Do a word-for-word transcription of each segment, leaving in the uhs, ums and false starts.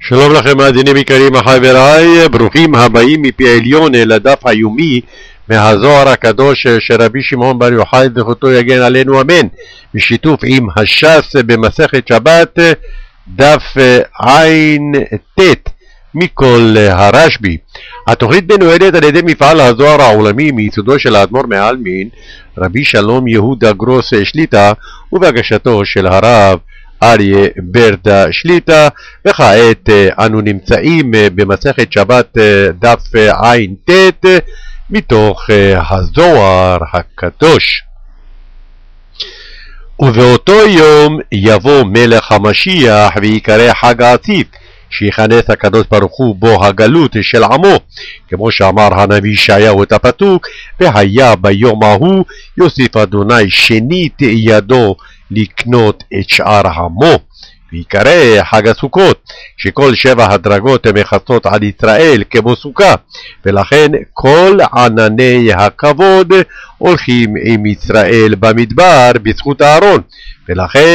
שלום לכם מאזינים יקרים חבריי, ברוכים הבאים מפי עליון אל הדף היומי מהזוהר הקדוש של רבי שמעון בר יוחאי זכותו יגן עלינו אמן, בשיתוף עם הש"ס במסכת שבת דף עין ט' מכל הרשב"י. התוכנית מנוהלת על ידי מפעל הזוהר העולמי מיסודו של האדמו"ר מעלמין רבי שלום יהודה גרוס שליט"א ובהגשתו של הרב אריה ברדה שליט"א. וכעת אנו נמצאים במסכת שבת דף עין ט' מתוך הזוהר הקדוש. ובאותו יום יבוא מלך המשיח ויקרא חג האסיף, שיכנס הקדוש ברוך הוא בו הגלות של עמו, כמו שאמר הנביא ישעיהו את הפסוק, והיה ביום ההוא יוסיף אדוני שנית ידו לקנות את שאר עמו. ויקרא חג הסוכות, שכל שבע הדרגות מכסות על ישראל כמו סוכה, ולכן כל ענני הכבוד הולכים עם ישראל במדבר בזכות אהרון, ולכן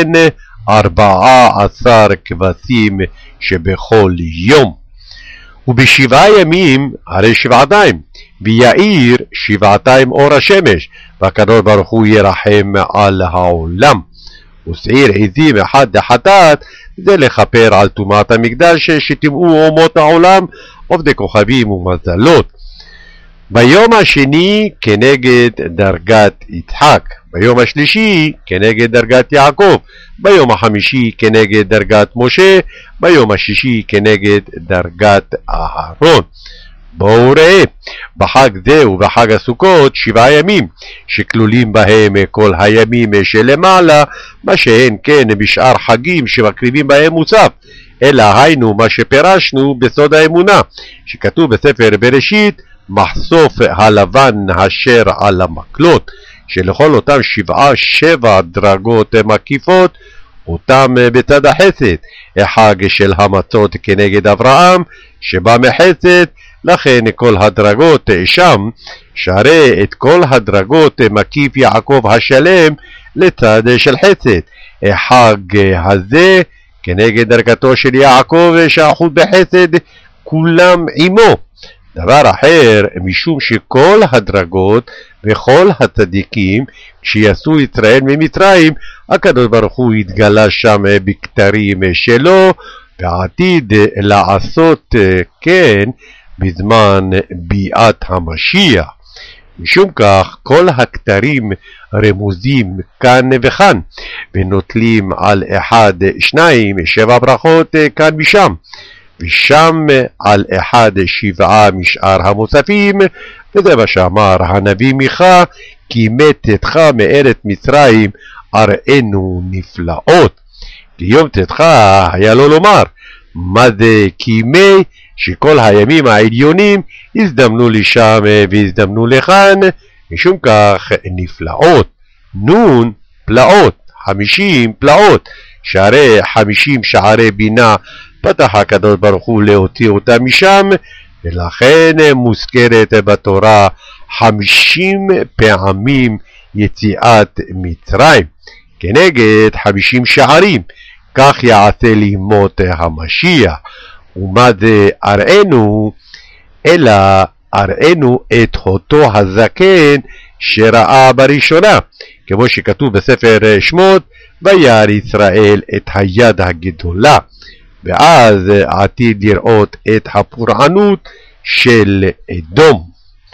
ארבעה עשר כבשים שבכל יום. ובשבעה ימים הרי שבעתיים, ויאיר שבעתיים אור השמש, והקדוש ברוך הוא ירחם על העולם. ושעיר עזים אחד לחטאת, זה לכפר על טומאת המקדש שטימאו אומות העולם, עובדי כוכבים ומזלות. ביום השני כנגד דרגת יצחק, ביום השלישי כנגד דרגת יעקב, ביום החמישי כנגד דרגת משה, ביום השישי כנגד דרגת אהרון. בואו ראה, בחג זה ובחג הסוכות שבעה ימים, שכלולים בהם כל הימים שלמעלה, מה שאין כן בשאר חגים שמקריבים בהם מוסף, אלא היינו מה שפרשנו בסוד האמונה, שכתוב בספר בראשית, מחשוף הלבן אשר על המקלות, שלכל אותם שבעה שבע דרגות מקיפות, אותם בצד החסד, החג של המצות כנגד אברהם, שבא מחסד, לכן כל הדרגות שם, שהרי את כל הדרגות מקיף יעקב השלם לצד של חסד. החג הזה כנגד דרגתו של יעקב שאחוז בחסד כולם עמו. דבר אחר, משום שכל הדרגות וכל הצדיקים כשיצאו ישראל ממצרים, הקדוש ברוך הוא התגלה שם בכתרים שלו, ועתיד לעשות כן בזמן ביאת המשיח. משום כך כל הכתרים רמוזים כאן וכאן, ונוטלים על אחד שניים שבע ברכות כאן ושם, ושם על אחד שבעה משאר המוספים, וזה מה שאמר הנביא מיכה, כי מתתך מארץ מצרים אראנו נפלאות. ליום תתך היה לו לומר, מה זה קימי? שכל הימים העליונים הזדמנו לשם והזדמנו לכאן, משום כך נפלאות. נון פלאות, חמישים פלאות, שהרי חמישים שערי בינה פתח הקדוש ברוך הוא להוציא אותה משם, ולכן מוזכרת בתורה חמישים פעמים יציאת מצרים, כנגד חמישים שערים. כך יעשה לימות המשיח. ומה זה אראנו? אלא אראנו את אותו הזקן שראה בראשונה, כמו שכתוב בספר שמות, וירא ישראל את היד הגדולה, ואז עתיד לראות את הפורענות של אדום.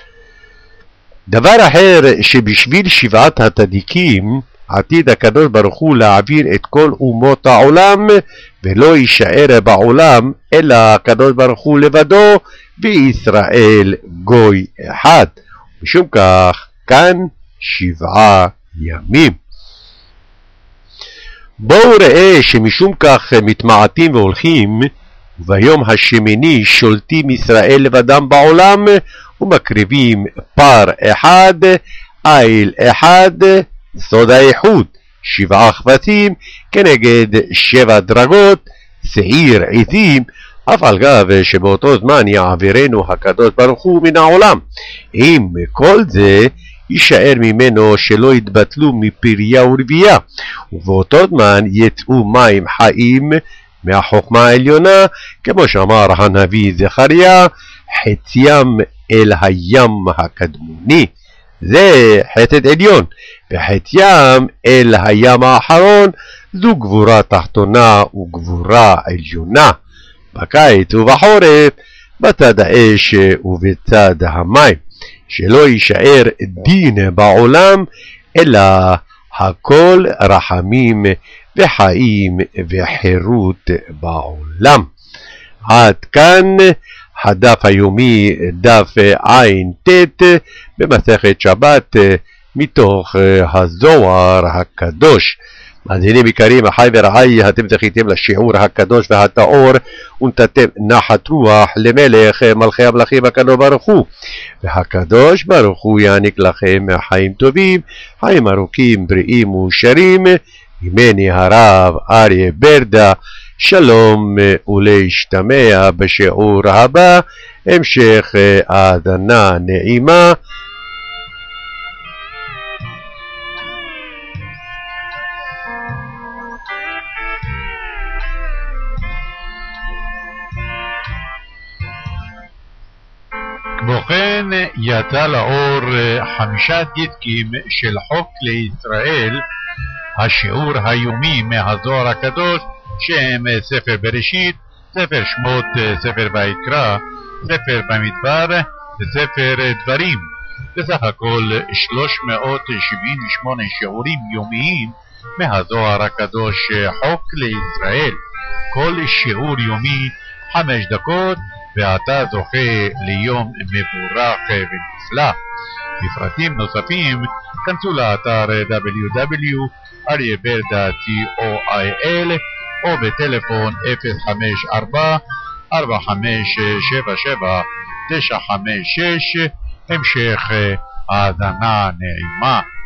דבר אחר, שבשביל שבעת הצדיקים עתיד הקדוש ברוך הוא להעביר את כל אומות העולם, ולא יישאר בעולם אלא הקדוש ברוך הוא לבדו, וישראל גוי אחד. משום כך כאן שבעה ימים. בואו ראה שמשום כך מתמעטים והולכים, וביום השמיני שולטים ישראל לבדם בעולם, ומקריבים פר אחד, איל אחד, סוד האיחוד, שבעה כבשים כנגד שבע דרגות, שעיר עזים, אף על גב שבאותו זמן יעבירנו הקדוש ברוך הוא מן העולם. עם כל זה יישאר ממנו שלא יתבטלו מפריה ורבייה, ובאותו זמן יצאו מים חיים מהחוכמה העליונה, כמו שאמר הנביא זכריה, חציים אל הים הקדמוני. זה חטא עליון, וחציים אל הים האחרון זו גבורה תחתונה וגבורה עליונה. בקיץ ובחורף בצד האש ובצד המים, שלא יישאר דין בעולם, אלא הכל רחמים וחיים וחירות בעולם. עד כאן הדף היומי, דף עין ט' במסכת שבת מתוך הזוהר הקדוש. מאזינים יקרים, אחי ורעי, אתם זכיתם לשיעור הקדוש והטהור, ונתתם נחת רוח למלך מלכי המלכים הקדוש ברוך הוא. והקדוש ברוך הוא יעניק לכם חיים טובים, חיים ארוכים, בריאים ושרים. ממני הרב אריה ברדה, שלום ולהשתמע בשיעור הבא. המשך האזנה נעימה. כמו כן יצא לאור חמישה דיסקים של חוק לישראל, השיעור היומי מהזוהר הקדוש, שהם ספר בראשית, ספר שמות, ספר ויקרא, ספר במדבר וספר דברים. בסך הכל שלוש מאות שבעים ושמונה שיעורים יומיים מהזוהר הקדוש, חוק לישראל. כל שיעור יומי חמש דקות, ואתה זוכה ליום מבורך ונפלא. בפרטים נוספים כנסו לאתר דאבליו דאבליו נקודה אריה ברדה קול או בטלפון אפס חמש ארבע ארבע חמש שבע שבע תשע חמש שש. המשך האזנה נעימה.